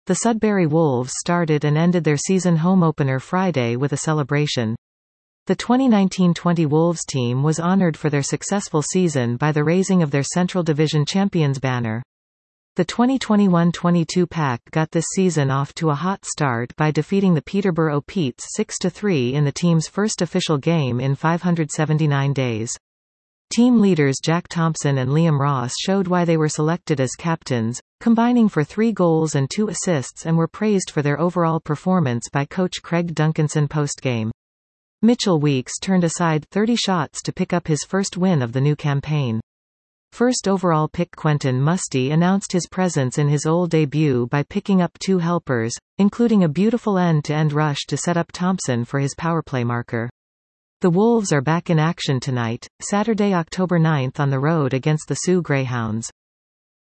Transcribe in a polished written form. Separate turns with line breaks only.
The Sudbury Wolves started and ended their season home opener Friday with a celebration. The 2019-20 Wolves team was honored for their successful season by the raising of their Central Division Champions banner. The 2021-22 Pack got this season off to a hot start by defeating the Peterborough Petes 6-3 in the team's first official game in 579 days. Team leaders Jack Thompson and Liam Ross showed why they were selected as captains, combining for 3 goals and 2 assists, and were praised for their overall performance by coach Craig Duncanson post-game. Mitchell Weeks turned aside 30 shots to pick up his first win of the new campaign. First overall pick Quentin Musty announced his presence in his Old debut by picking up 2 helpers, including a beautiful end-to-end rush to set up Thompson for his powerplay marker. The Wolves are back in action tonight, Saturday, October 9 on the road against the Sioux Greyhounds.